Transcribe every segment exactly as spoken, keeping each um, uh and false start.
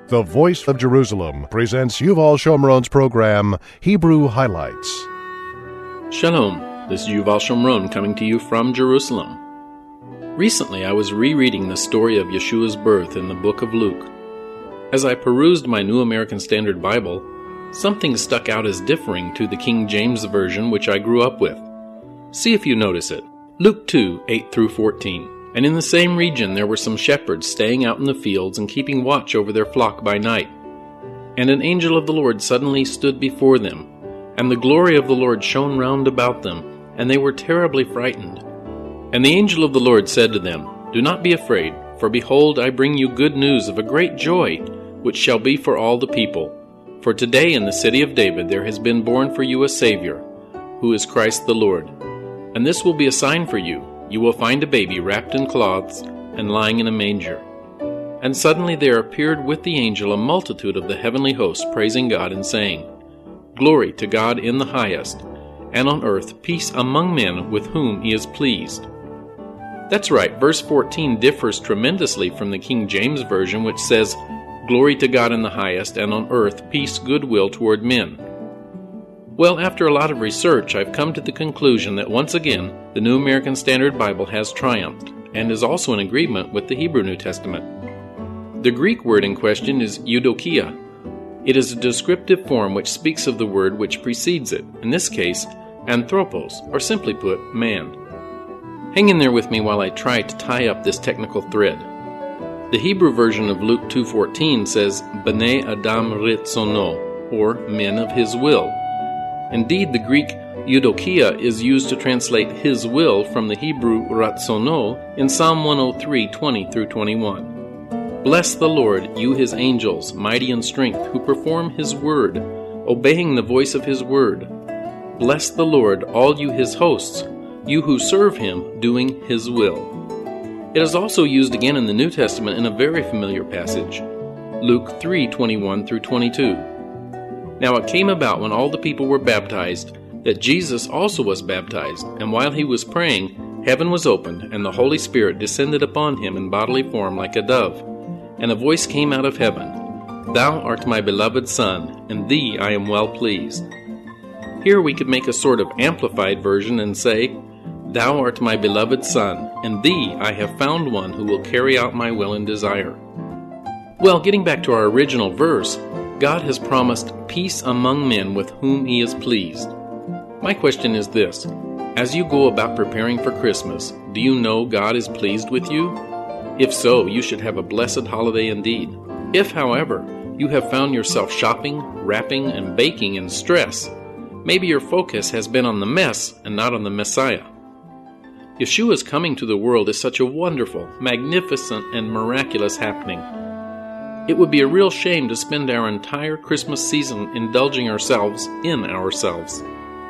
The Voice of Jerusalem presents Yuval Shomron's program, Hebrew Highlights. Shalom, this is Yuval Shomron coming to you from Jerusalem. Recently I was rereading the story of Yeshua's birth in the book of Luke. As I perused my New American Standard Bible, something stuck out as differing to the King James Version which I grew up with. See if you notice it. Luke two, eight through fourteen. And in the same region there were some shepherds staying out in the fields and keeping watch over their flock by night. And an angel of the Lord suddenly stood before them, and the glory of the Lord shone round about them, and they were terribly frightened. And the angel of the Lord said to them, "Do not be afraid, for behold, I bring you good news of a great joy, which shall be for all the people. For today in the city of David there has been born for you a Savior, who is Christ the Lord. And this will be a sign for you. You will find a baby wrapped in cloths and lying in a manger." And suddenly there appeared with the angel a multitude of the heavenly host, praising God and saying, "Glory to God in the highest, and on earth peace among men with whom he is pleased." That's right, verse fourteen differs tremendously from the King James Version, which says, "Glory to God in the highest, and on earth peace, goodwill toward men." Well, after a lot of research, I've come to the conclusion that once again, the New American Standard Bible has triumphed, and is also in agreement with the Hebrew New Testament. The Greek word in question is eudokia. It is a descriptive form which speaks of the word which precedes it, in this case, anthropos, or simply put, man. Hang in there with me while I try to tie up this technical thread. The Hebrew version of Luke two fourteen says, B'nai Adam Ritzono, or men of his will. Indeed, the Greek eudokia is used to translate his will from the Hebrew ratzono in Psalm one oh three, twenty through twenty-one. "Bless the Lord, you his angels, mighty in strength, who perform his word, obeying the voice of his word. Bless the Lord, all you his hosts, you who serve him, doing his will." It is also used again in the New Testament in a very familiar passage, Luke three, twenty-one through twenty-two. "Now it came about when all the people were baptized, that Jesus also was baptized, and while he was praying, heaven was opened, and the Holy Spirit descended upon him in bodily form like a dove. And a voice came out of heaven, 'Thou art my beloved Son, and thee I am well pleased.'" Here we could make a sort of amplified version and say, "Thou art my beloved Son, and thee I have found one who will carry out my will and desire." Well, getting back to our original verse, God has promised peace among men with whom he is pleased. My question is this: as you go about preparing for Christmas, do you know God is pleased with you? If so, you should have a blessed holiday indeed. If, however, you have found yourself shopping, wrapping, and baking in stress, maybe your focus has been on the mess and not on the Messiah. Yeshua's coming to the world is such a wonderful, magnificent, and miraculous happening. It would be a real shame to spend our entire Christmas season indulging ourselves in ourselves.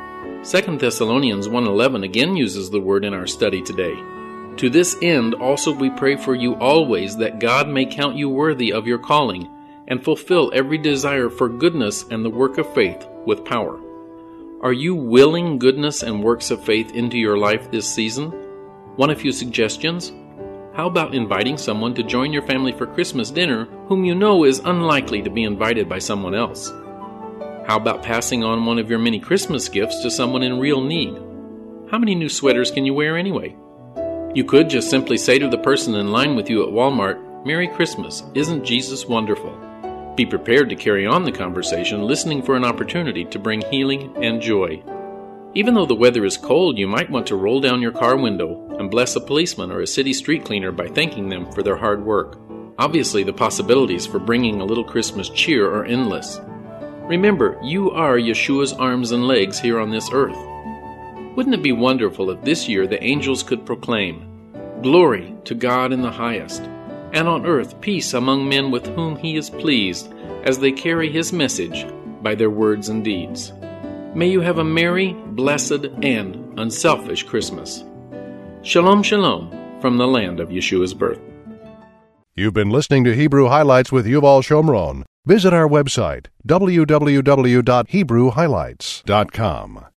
Second Thessalonians one eleven again uses the word in our study today. "To this end also we pray for you always, that God may count you worthy of your calling, and fulfill every desire for goodness and the work of faith with power." Are you willing goodness and works of faith into your life this season? Want a few suggestions? How about inviting someone to join your family for Christmas dinner whom you know is unlikely to be invited by someone else? How about passing on one of your many Christmas gifts to someone in real need? How many new sweaters can you wear anyway? You could just simply say to the person in line with you at Walmart, "Merry Christmas, isn't Jesus wonderful?" Be prepared to carry on the conversation, listening for an opportunity to bring healing and joy. Even though the weather is cold, you might want to roll down your car window and bless a policeman or a city street cleaner by thanking them for their hard work. Obviously, the possibilities for bringing a little Christmas cheer are endless. Remember, you are Yeshua's arms and legs here on this earth. Wouldn't it be wonderful if this year the angels could proclaim, "Glory to God in the highest, and on earth peace among men with whom he is pleased," as they carry his message by their words and deeds. May you have a merry, blessed, and unselfish Christmas. Shalom, shalom, from the land of Yeshua's birth. You've been listening to Hebrew Highlights with Yuval Shomron. Visit our website, w w w dot hebrew highlights dot com.